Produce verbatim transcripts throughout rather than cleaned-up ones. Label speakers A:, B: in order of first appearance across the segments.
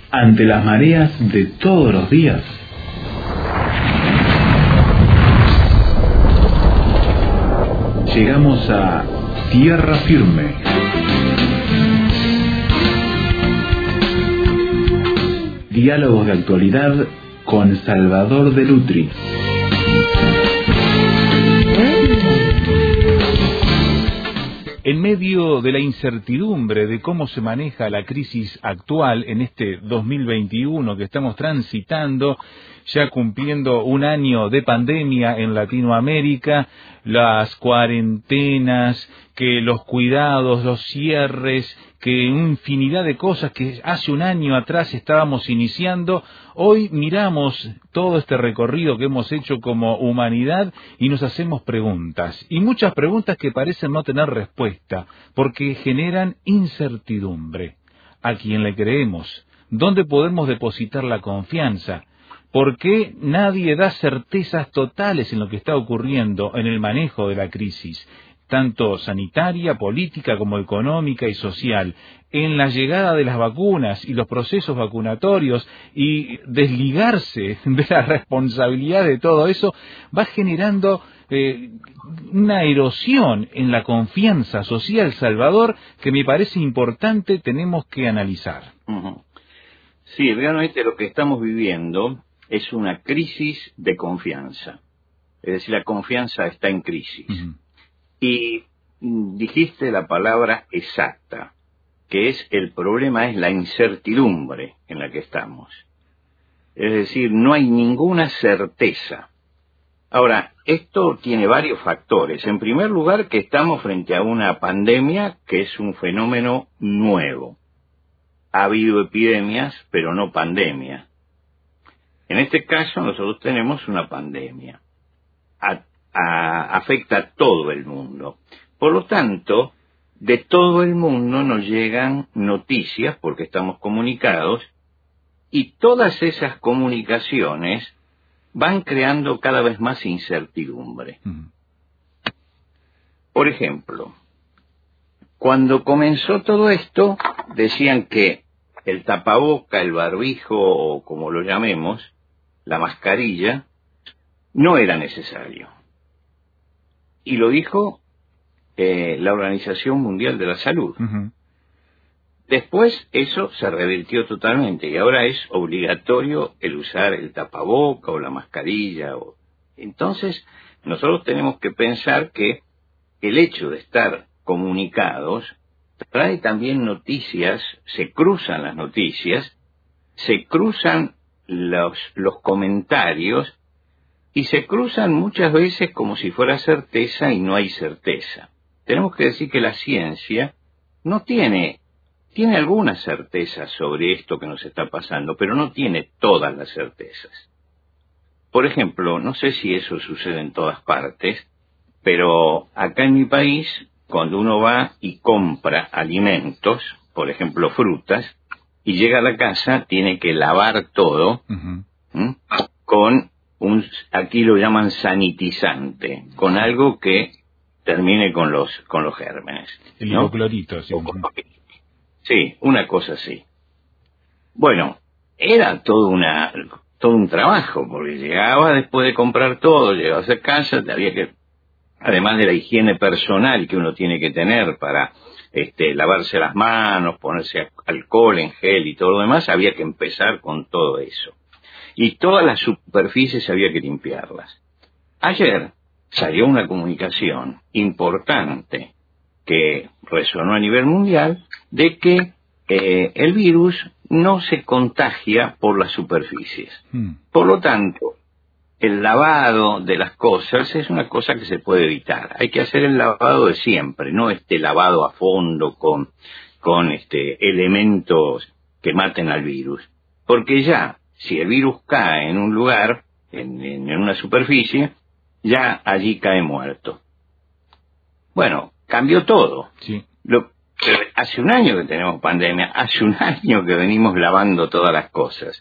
A: ante las mareas de todos los días. Llegamos a tierra firme. Diálogos de actualidad con Salvador de Lutri.
B: En medio de la incertidumbre de cómo se maneja la crisis actual en este dos mil veintiuno que estamos transitando, ya cumpliendo un año de pandemia en Latinoamérica, las cuarentenas, que los cuidados, los cierres, que infinidad de cosas que hace un año atrás estábamos iniciando, hoy miramos todo este recorrido que hemos hecho como humanidad y nos hacemos preguntas, y muchas preguntas que parecen no tener respuesta, porque generan incertidumbre. ¿A quién le creemos? ¿Dónde podemos depositar la confianza? ¿Por qué nadie da certezas totales en lo que está ocurriendo en el manejo de la crisis, tanto sanitaria, política como económica y social, en la llegada de las vacunas y los procesos vacunatorios, y desligarse de la responsabilidad de todo eso va generando eh, una erosión en la confianza social, Salvador, que me parece importante, tenemos que analizar?
C: Uh-huh. Sí, realmente lo que estamos viviendo es una crisis de confianza. Es decir, la confianza está en crisis. Uh-huh. Y dijiste la palabra exacta, que es el problema es la incertidumbre en la que estamos. Es decir, no hay ninguna certeza. Ahora, esto tiene varios factores. En primer lugar, que estamos frente a una pandemia que es un fenómeno nuevo. Ha habido epidemias, pero no pandemia. En este caso, nosotros tenemos una pandemia. A A, afecta a todo el mundo. Por lo tanto, de todo el mundo nos llegan noticias porque estamos comunicados, y todas esas comunicaciones van creando cada vez más incertidumbre. Mm. Por ejemplo, cuando comenzó todo esto, decían que el tapaboca, el barbijo, o como lo llamemos, la mascarilla, no era necesario. Y lo dijo eh, la Organización Mundial de la Salud. Uh-huh. Después eso se revirtió totalmente y ahora es obligatorio el usar el tapaboca o la mascarilla. O... Entonces nosotros tenemos que pensar que el hecho de estar comunicados trae también noticias, se cruzan las noticias, se cruzan los, los comentarios, y se cruzan muchas veces como si fuera certeza y no hay certeza. Tenemos que decir que la ciencia no tiene, tiene algunas certezas sobre esto que nos está pasando, pero no tiene todas las certezas. Por ejemplo, no sé si eso sucede en todas partes, pero acá en mi país, cuando uno va y compra alimentos, por ejemplo frutas, y llega a la casa, tiene que lavar todo, uh-huh. ¿m? con un, aquí lo llaman sanitizante, con algo que termine con los con los gérmenes.
B: El
C: ¿no?
B: hipoclorito, sí.
C: Sí, una cosa así. Bueno, era todo una todo un trabajo, porque llegaba después de comprar todo, llegabas a casa, te había que, además de la higiene personal que uno tiene que tener para este, lavarse las manos, ponerse alcohol en gel y todo lo demás, había que empezar con todo eso. Y todas las superficies había que limpiarlas. Ayer salió una comunicación importante que resonó a nivel mundial de que eh, el virus no se contagia por las superficies. Mm. Por lo tanto, el lavado de las cosas es una cosa que se puede evitar. Hay que hacer el lavado de siempre, no este lavado a fondo con, con este, elementos que maten al virus. Porque ya, si el virus cae en un lugar, en, en, en una superficie, ya allí cae muerto. Bueno, cambió todo.
B: Sí.
C: Lo, hace un año que tenemos pandemia, hace un año que venimos lavando todas las cosas.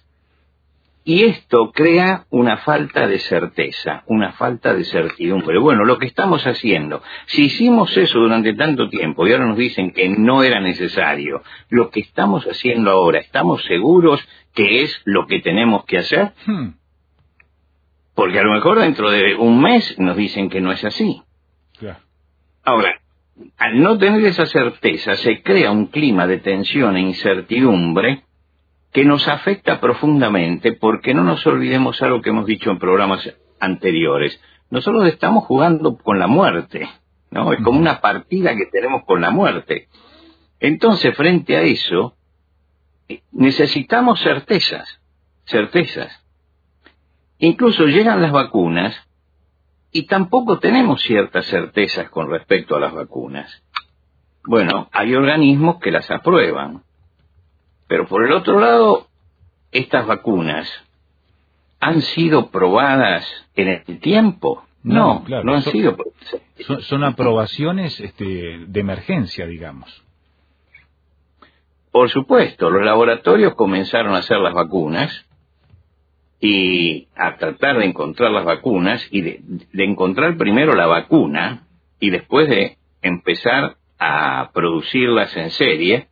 C: Y esto crea una falta de certeza, una falta de certidumbre. Bueno, lo que estamos haciendo, si hicimos eso durante tanto tiempo y ahora nos dicen que no era necesario, lo que estamos haciendo ahora, ¿estamos seguros qué es lo que tenemos que hacer?
B: Hmm.
C: Porque a lo mejor dentro de un mes nos dicen que no es así.
B: Claro.
C: Ahora, al no tener esa certeza, se crea un clima de tensión e incertidumbre que nos afecta profundamente, porque no nos olvidemos algo que hemos dicho en programas anteriores. Nosotros estamos jugando con la muerte, ¿no? Es como una partida que tenemos con la muerte. Entonces, frente a eso, necesitamos certezas, certezas. Incluso llegan las vacunas y tampoco tenemos ciertas certezas con respecto a las vacunas. Bueno, hay organismos que las aprueban, pero por el otro lado, estas vacunas han sido probadas en el tiempo. No, no, claro, no han
B: son,
C: sido.
B: Son, son aprobaciones este, de emergencia, digamos.
C: Por supuesto, los laboratorios comenzaron a hacer las vacunas y a tratar de encontrar las vacunas y de, de encontrar primero la vacuna y después de empezar a producirlas en serie,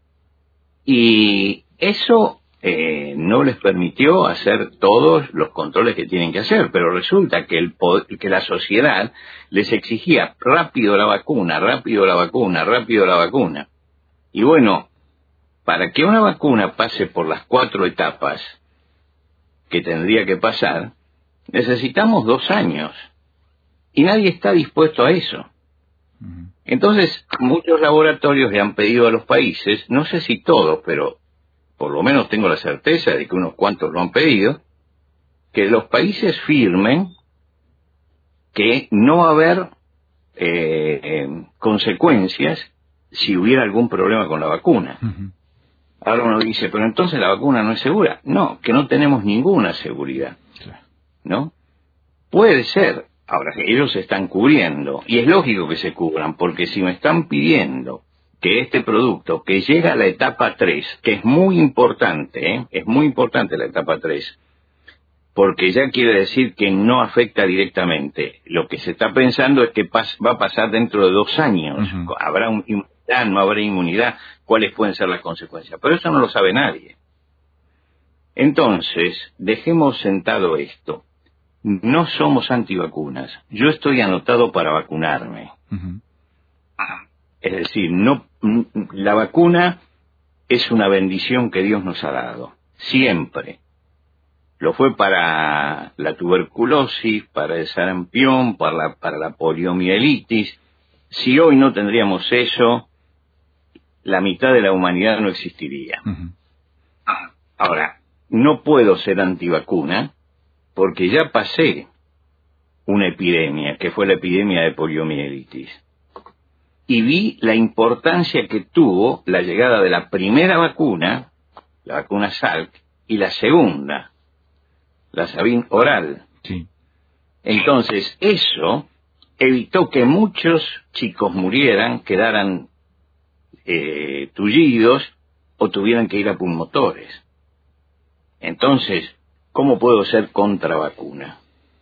C: y eso eh, no les permitió hacer todos los controles que tienen que hacer, pero resulta que, el poder, que la sociedad les exigía rápido la vacuna, rápido la vacuna, rápido la vacuna. Y bueno, para que una vacuna pase por las cuatro etapas que tendría que pasar, necesitamos dos años. Y nadie está dispuesto a eso. Entonces, muchos laboratorios le han pedido a los países, no sé si todos, pero por lo menos tengo la certeza de que unos cuantos lo han pedido, que los países firmen que no va a haber eh, eh, consecuencias si hubiera algún problema con la vacuna. Uh-huh. Ahora uno dice, pero entonces la vacuna no es segura. No, que no tenemos ninguna seguridad, ¿no? Puede ser. Ahora, que ellos se están cubriendo, y es lógico que se cubran, porque si me están pidiendo que este producto, que llega a la etapa tres, que es muy importante, ¿eh? es muy importante la etapa tres, porque ya quiere decir que no afecta directamente. Lo que se está pensando es que pas- va a pasar dentro de dos años. Uh-huh. ¿Habrá un, inmunidad, no habrá inmunidad? ¿Cuáles pueden ser las consecuencias? Pero eso no lo sabe nadie. Entonces, dejemos sentado esto. No somos antivacunas. Yo estoy anotado para vacunarme. Uh-huh. Es decir, no, la vacuna es una bendición que Dios nos ha dado. Siempre. Lo fue para la tuberculosis, para el sarampión, para la, para la poliomielitis. Si hoy no tendríamos eso, la mitad de la humanidad no existiría. Uh-huh. Ahora, no puedo ser antivacuna, porque ya pasé una epidemia, que fue la epidemia de poliomielitis, y vi la importancia que tuvo la llegada de la primera vacuna, la vacuna Salk, y la segunda, la Sabin oral.
B: Sí.
C: Entonces, eso evitó que muchos chicos murieran, quedaran eh, tullidos, o tuvieran que ir a pulmotores. Entonces, ¿cómo puedo ser contra vacuna?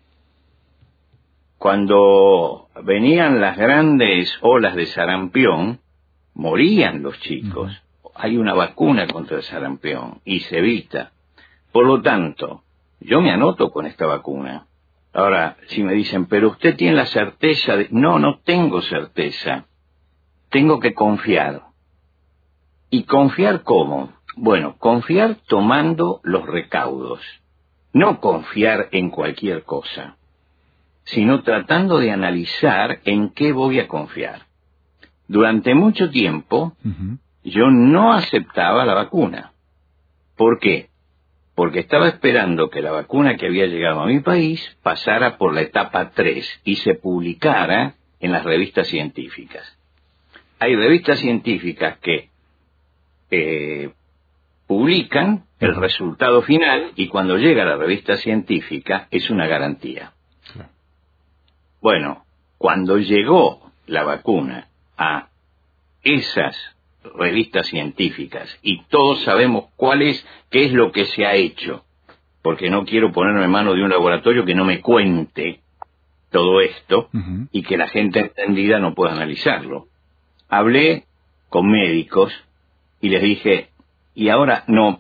C: Cuando venían las grandes olas de sarampión, morían los chicos. Uh-huh. Hay una vacuna contra el sarampión y se evita. Por lo tanto, yo me anoto con esta vacuna. Ahora, si me dicen, pero usted tiene la certeza de... No, no tengo certeza. Tengo que confiar. ¿Y confiar cómo? Bueno, confiar tomando los recaudos. No confiar en cualquier cosa, sino tratando de analizar en qué voy a confiar. Durante mucho tiempo, uh-huh. yo no aceptaba la vacuna. ¿Por qué? Porque estaba esperando que la vacuna que había llegado a mi país pasara por la etapa tres y se publicara en las revistas científicas. Hay revistas científicas que eh, publican el resultado final y cuando llega a la revista científica es una garantía. Sí. Bueno, cuando llegó la vacuna a esas revistas científicas y todos sabemos cuál es, qué es lo que se ha hecho, porque no quiero ponerme en manos de un laboratorio que no me cuente todo esto uh-huh. y que la gente entendida no pueda analizarlo. Hablé con médicos y les dije, y ahora no, pero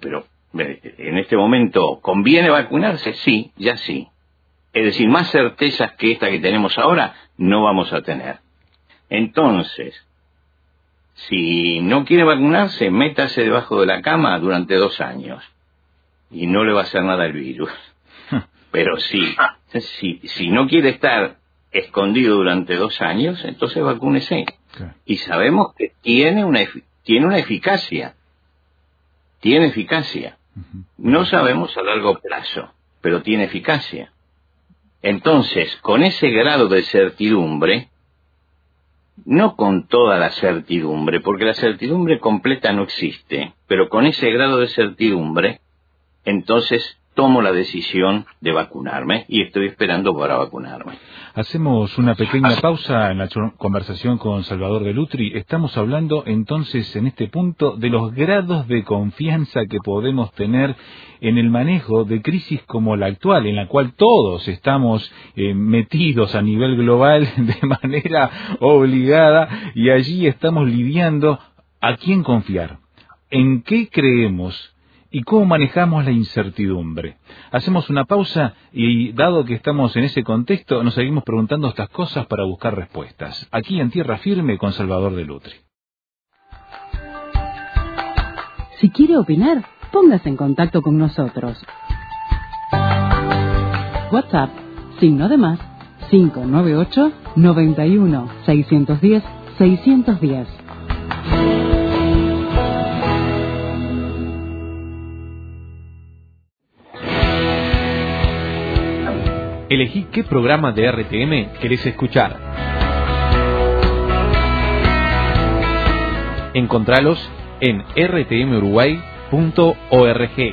C: en este momento, ¿conviene vacunarse? Sí, ya sí. Es decir, más certezas que esta que tenemos ahora no vamos a tener. Entonces, si no quiere vacunarse, métase debajo de la cama durante dos años y no le va a hacer nada el virus. Pero si, si, si no quiere estar escondido durante dos años, entonces vacúnese. Okay. Y sabemos que tiene una, tiene una eficacia. Tiene eficacia. Uh-huh. No sabemos a largo plazo, pero tiene eficacia. Entonces, con ese grado de certidumbre, no con toda la certidumbre, porque la certidumbre completa no existe, pero con ese grado de certidumbre, entonces tomo la decisión de vacunarme y estoy esperando para vacunarme.
B: Hacemos una pequeña pausa en la conversación con Salvador de Lutri. Estamos hablando entonces en este punto de los grados de confianza que podemos tener en el manejo de crisis como la actual, en la cual todos estamos eh, metidos a nivel global de manera obligada, y allí estamos lidiando a quién confiar, en qué creemos y cómo manejamos la incertidumbre. Hacemos una pausa y, dado que estamos en ese contexto, nos seguimos preguntando estas cosas para buscar respuestas. Aquí en Tierra Firme con Salvador de Lutri.
D: Si quiere opinar, póngase en contacto con nosotros. WhatsApp, signo de más, cinco nueve ocho, noventa y uno, seiscientos diez, seiscientos diez.
E: Elegí qué programa de R T M querés escuchar. Encontralos en r t m uruguay punto org.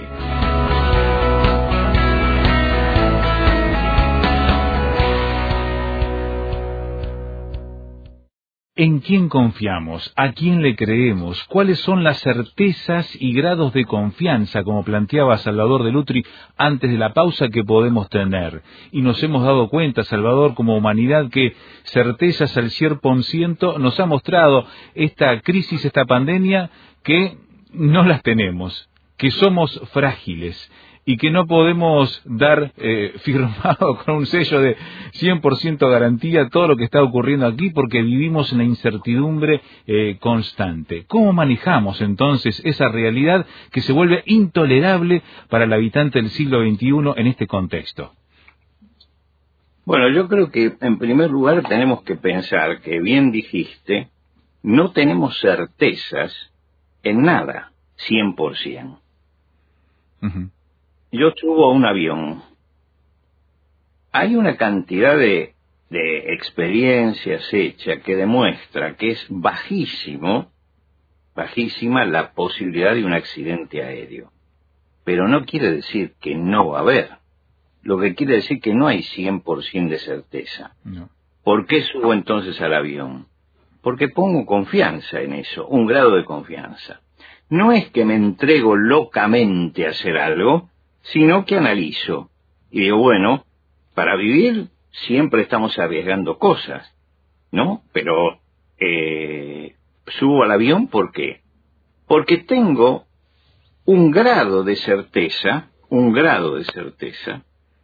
B: ¿En quién confiamos? ¿A quién le creemos? ¿Cuáles son las certezas y grados de confianza, como planteaba Salvador de Lutri antes de la pausa, que podemos tener? Y nos hemos dado cuenta, Salvador, como humanidad, que certezas al cien por ciento nos ha mostrado esta crisis, esta pandemia, que no las tenemos, que somos frágiles y que no podemos dar eh, firmado con un sello de cien por ciento garantía todo lo que está ocurriendo aquí, porque vivimos en la incertidumbre eh, constante. ¿Cómo manejamos entonces esa realidad que se vuelve intolerable para el habitante del siglo veintiuno en este contexto?
C: Bueno, yo creo que en primer lugar tenemos que pensar que, bien dijiste, no tenemos certezas en nada, cien por ciento. Uh-huh. Yo subo a un avión. Hay una cantidad de, de experiencias hechas que demuestra que es bajísimo, bajísima la posibilidad de un accidente aéreo. Pero no quiere decir que no va a haber. Lo que quiere decir que no hay cien por ciento de certeza. No. ¿Por qué subo entonces al avión? Porque pongo confianza en eso, un grado de confianza. No es que me entrego locamente a hacer algo, sino que analizo y digo, bueno, para vivir siempre estamos arriesgando cosas, ¿no? Pero eh, subo al avión, ¿por qué? Porque tengo un grado de certeza, un grado de certeza,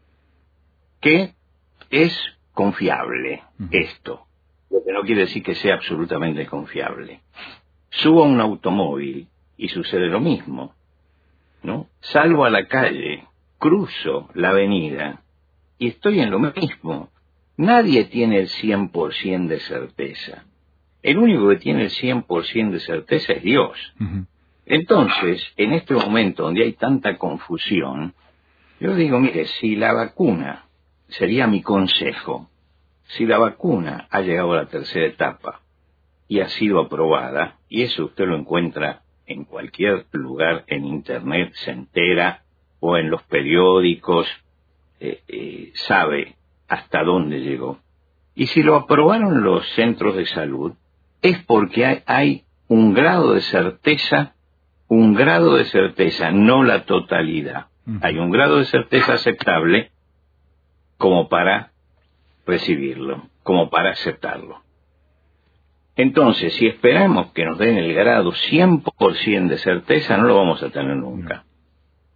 C: que es confiable, uh-huh. Esto, lo que no quiere decir que sea absolutamente confiable. Subo a un automóvil y sucede lo mismo, ¿no? Salgo a la calle, cruzo la avenida y estoy en lo mismo. Nadie tiene el cien por ciento de certeza. El único que tiene el cien por ciento de certeza es Dios. Uh-huh. Entonces, en este momento donde hay tanta confusión, yo digo, mire, si la vacuna, sería mi consejo, si la vacuna ha llegado a la tercera etapa y ha sido aprobada, y eso usted lo encuentra en cualquier lugar en Internet, se entera, o en los periódicos, eh, eh, sabe hasta dónde llegó. Y si lo aprobaron los centros de salud, es porque hay, hay un grado de certeza, un grado de certeza, no la totalidad. Uh-huh. Hay un grado de certeza aceptable como para recibirlo, como para aceptarlo. Entonces, si esperamos que nos den el grado cien por ciento de certeza, no lo vamos a tener nunca.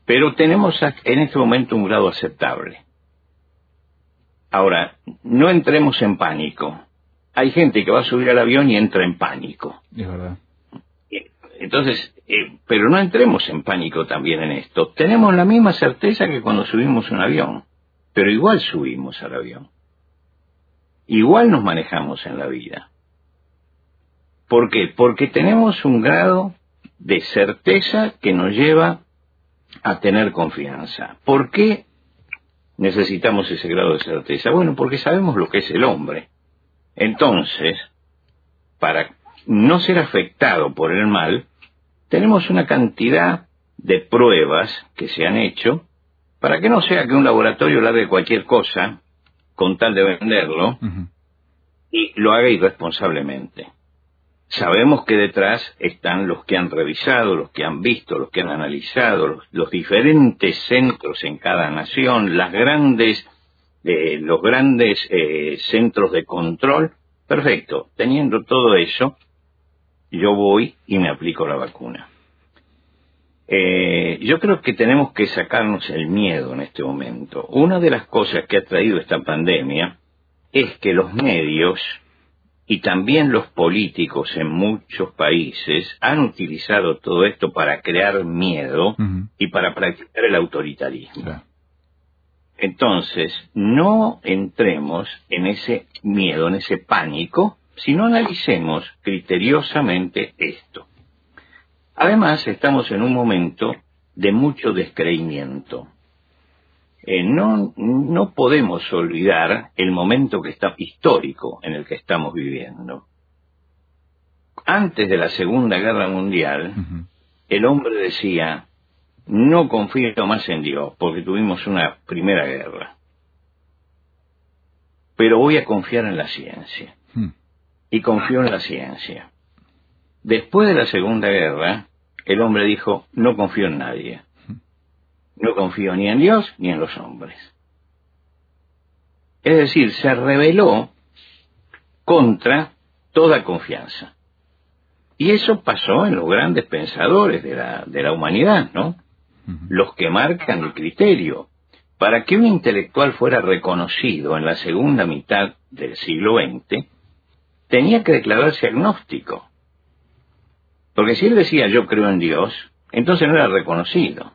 C: pero tenemos en este momento un grado aceptable. Ahora, no entremos en pánico. Hay gente que va a subir al avión y entra en pánico.
B: Es verdad.
C: Entonces, eh, pero no entremos en pánico también en esto. Tenemos la misma certeza que cuando subimos un avión, pero igual subimos al avión. Igual nos manejamos en la vida. ¿Por qué? Porque tenemos un grado de certeza que nos lleva a tener confianza. ¿Por qué necesitamos ese grado de certeza? Bueno, porque sabemos lo que es el hombre. Entonces, para no ser afectado por el mal, tenemos una cantidad de pruebas que se han hecho para que no sea que un laboratorio largue cualquier cosa con tal de venderlo uh-huh. y lo haga irresponsablemente. Sabemos que detrás están los que han revisado, los que han visto, los que han analizado, los, los diferentes centros en cada nación, las grandes, eh, los grandes eh, centros de control. Perfecto, teniendo todo eso, yo voy y me aplico la vacuna. Eh, yo creo que tenemos que sacarnos el miedo en este momento. Una de las cosas que ha traído esta pandemia es que los medios y también los políticos en muchos países han utilizado todo esto para crear miedo uh-huh. y para practicar el autoritarismo. Yeah. Entonces, no entremos en ese miedo, en ese pánico, sino analicemos criteriosamente esto. Además, estamos en un momento de mucho descreimiento. Eh, no, no podemos olvidar el momento que está histórico en el que estamos viviendo. Antes de la Segunda Guerra Mundial, uh-huh. el hombre decía, no confío más en Dios, porque tuvimos una primera guerra. Pero voy a confiar en la ciencia. Uh-huh. Y confió en la ciencia. Después de la Segunda Guerra, el hombre dijo, no confío en nadie. No confío ni en Dios ni en los hombres. Es decir, se rebeló contra toda confianza. Y eso pasó en los grandes pensadores de la, de la humanidad, ¿no? Uh-huh. Los que marcan el criterio. Para que un intelectual fuera reconocido en la segunda mitad del siglo veinte, tenía que declararse agnóstico. Porque si él decía yo creo en Dios, entonces no era reconocido.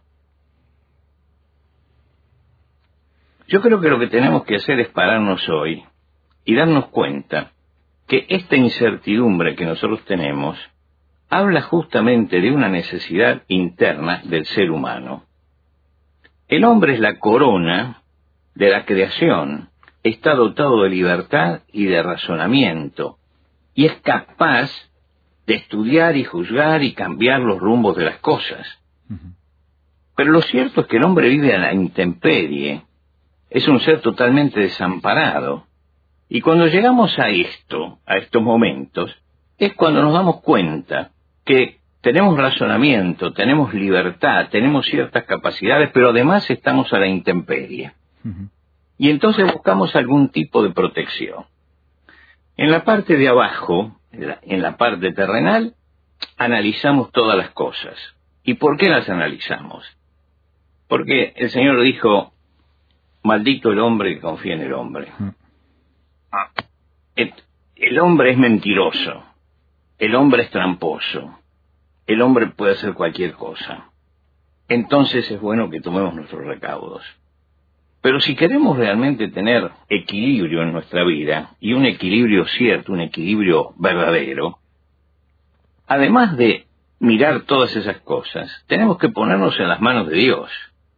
C: Yo creo que lo que tenemos que hacer es pararnos hoy y darnos cuenta que esta incertidumbre que nosotros tenemos habla justamente de una necesidad interna del ser humano. El hombre es la corona de la creación, está dotado de libertad y de razonamiento, y es capaz de estudiar y juzgar y cambiar los rumbos de las cosas. Uh-huh. Pero lo cierto es que el hombre vive a la intemperie, es un ser totalmente desamparado. Y cuando llegamos a esto, a estos momentos, es cuando nos damos cuenta que tenemos razonamiento, tenemos libertad, tenemos ciertas capacidades, pero además estamos a la intemperie. Uh-huh. Y entonces buscamos algún tipo de protección. En la parte de abajo, en la parte terrenal, analizamos todas las cosas. ¿Y por qué las analizamos? Porque el Señor dijo, maldito el hombre que confía en el hombre. El, el hombre es mentiroso, el hombre es tramposo, el hombre puede hacer cualquier cosa. Entonces es bueno que tomemos nuestros recaudos. Pero si queremos realmente tener equilibrio en nuestra vida, y un equilibrio cierto, un equilibrio verdadero, además de mirar todas esas cosas, tenemos que ponernos en las manos de Dios.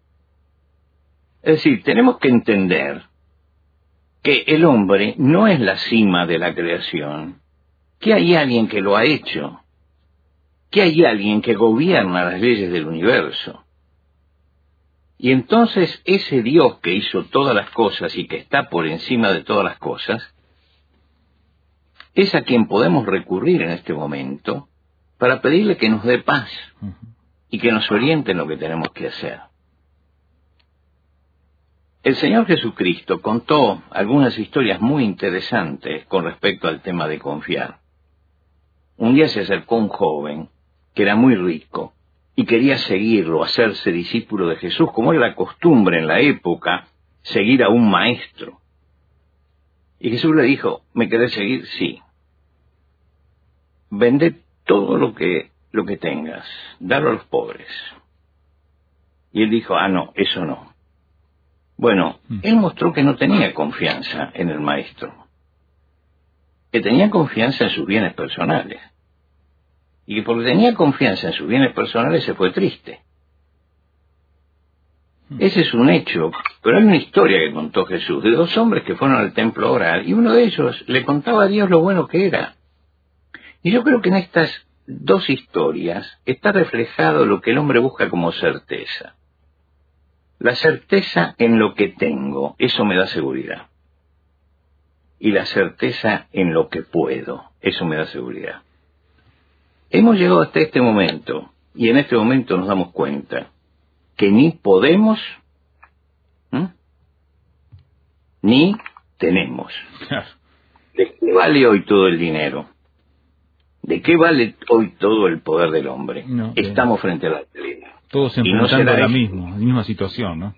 C: Es decir, tenemos que entender que el hombre no es la cima de la creación, que hay alguien que lo ha hecho, que hay alguien que gobierna las leyes del universo. Y entonces ese Dios que hizo todas las cosas y que está por encima de todas las cosas, es a quien podemos recurrir en este momento para pedirle que nos dé paz y que nos oriente en lo que tenemos que hacer. El Señor Jesucristo contó algunas historias muy interesantes con respecto al tema de confiar. Un día se acercó un joven que era muy rico y quería seguirlo, hacerse discípulo de Jesús, como era la costumbre en la época, seguir a un maestro. Y Jesús le dijo, ¿me querés seguir? Sí. Vende todo lo que, lo que tengas, dalo a los pobres. Y él dijo, ah, no, eso no. Bueno, él mostró que no tenía confianza en el maestro, que tenía confianza en sus bienes personales. Y que porque tenía confianza en sus bienes personales se fue triste. Ese es un hecho, pero hay una historia que contó Jesús de dos hombres que fueron al templo a orar y uno de ellos le contaba a Dios lo bueno que era. Y yo creo que en estas dos historias está reflejado lo que el hombre busca como certeza. La certeza en lo que tengo, eso me da seguridad. Y la certeza en lo que puedo, eso me da seguridad. Hemos llegado hasta este momento, y en este momento nos damos cuenta que ni podemos, ¿m? ni tenemos. ¿De qué vale hoy todo el dinero? ¿De qué vale hoy todo el poder del hombre? No, Estamos eh, frente a la realidad.
B: Todos enfrentando no la misma, la misma situación, ¿no?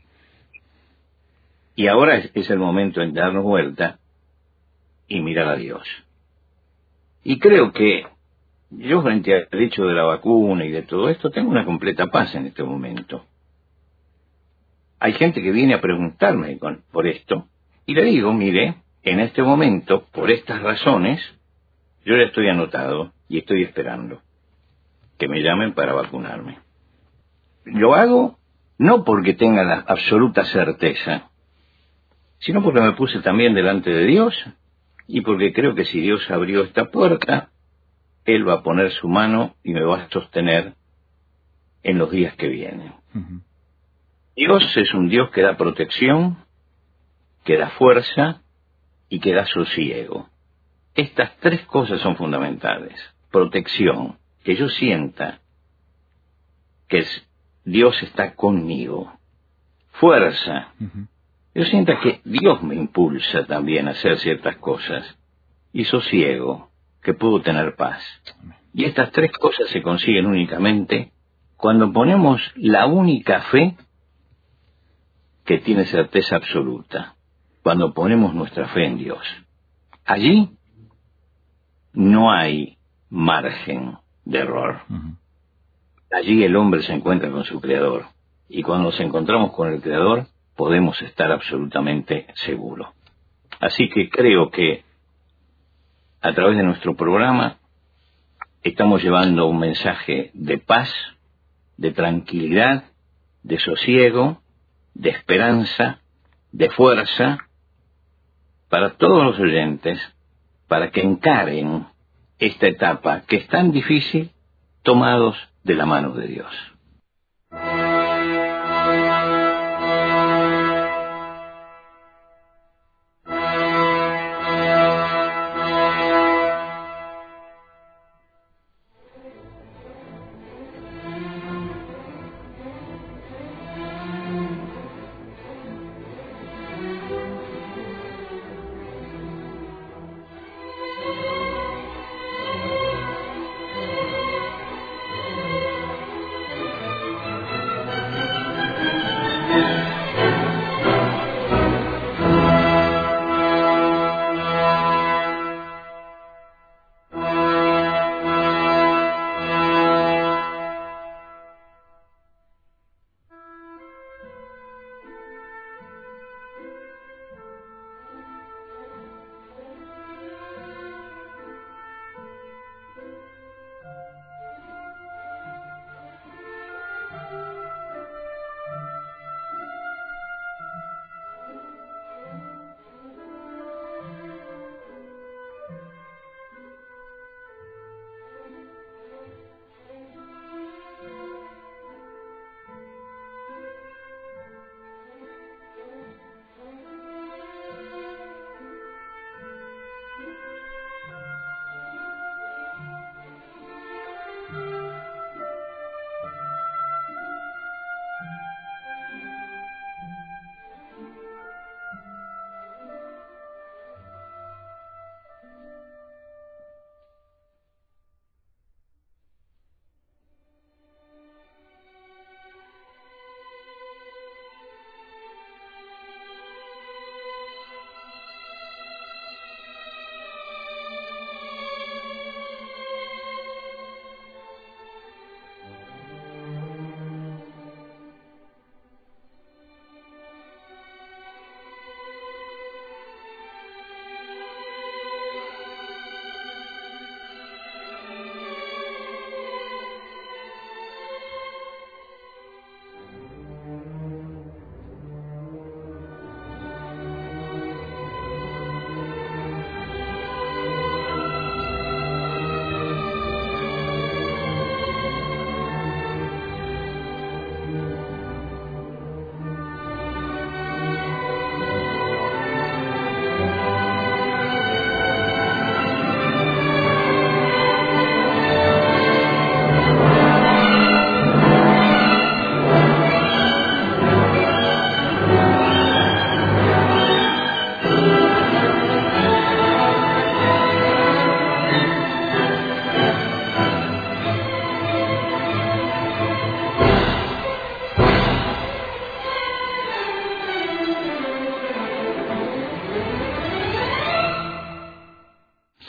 C: Y ahora es, es el momento de darnos vuelta y mirar a Dios. Y creo que yo, frente al hecho de la vacuna y de todo esto, tengo una completa paz en este momento. Hay gente que viene a preguntarme con, por esto, y le digo, mire, en este momento, por estas razones, yo ya estoy anotado y estoy esperando que me llamen para vacunarme. Lo hago no porque tenga la absoluta certeza, sino porque me puse también delante de Dios y porque creo que si Dios abrió esta puerta, Él va a poner su mano y me va a sostener en los días que vienen. Uh-huh. Dios es un Dios que da protección, que da fuerza y que da sosiego. Estas tres cosas son fundamentales. Protección, que yo sienta que es, Dios está conmigo. Fuerza, uh-huh. yo sienta que Dios me impulsa también a hacer ciertas cosas. Y sosiego, que puedo tener paz. Y estas tres cosas se consiguen únicamente cuando ponemos la única fe que tiene certeza absoluta, cuando ponemos nuestra fe en Dios. Allí no hay margen de error. Uh-huh. Allí el hombre se encuentra con su Creador, y cuando nos encontramos con el Creador podemos estar absolutamente seguros. Así que creo que a través de nuestro programa estamos llevando un mensaje de paz, de tranquilidad, de sosiego, de esperanza, de fuerza, para todos los oyentes, para que encaren esta etapa que es tan difícil, tomados de la mano de Dios.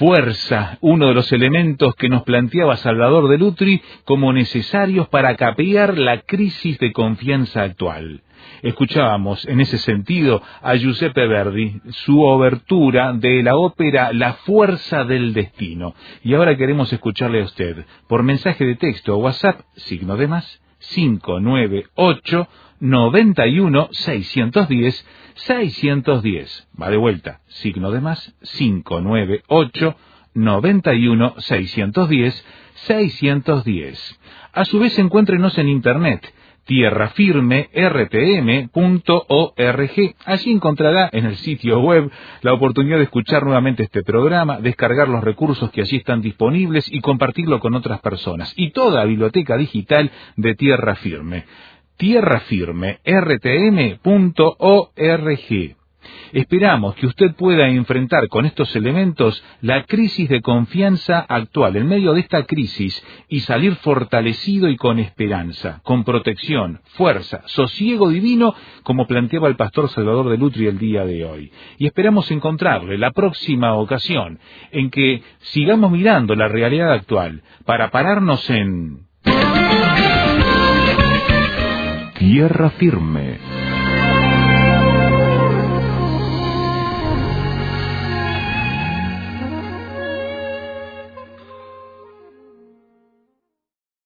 B: Fuerza, uno de los elementos que nos planteaba Salvador de Lutri como necesarios para capear la crisis de confianza actual. Escuchábamos en ese sentido a Giuseppe Verdi, su obertura de la ópera La fuerza del destino. Y ahora queremos escucharle a usted por mensaje de texto o WhatsApp, signo de más, cinco nueve ocho, noventa y uno, seiscientos diez, seiscientos diez. Va de vuelta, signo de más, cinco nueve ocho, noventa y uno, seiscientos diez, seiscientos diez. A su vez, encuéntrenos en internet, tierra firme r t m punto org. Allí encontrará en el sitio web la oportunidad de escuchar nuevamente este programa, descargar los recursos que allí están disponibles y compartirlo con otras personas. Y toda la biblioteca digital de Tierra Firme. tierra firme r t m punto org. Esperamos que usted pueda enfrentar con estos elementos la crisis de confianza actual, en medio de esta crisis, y salir fortalecido y con esperanza, con protección, fuerza, sosiego divino, como planteaba el pastor Salvador de Lutri el día de hoy. Y esperamos encontrarle la próxima ocasión en que sigamos mirando la realidad actual para pararnos en
A: Tierra Firme.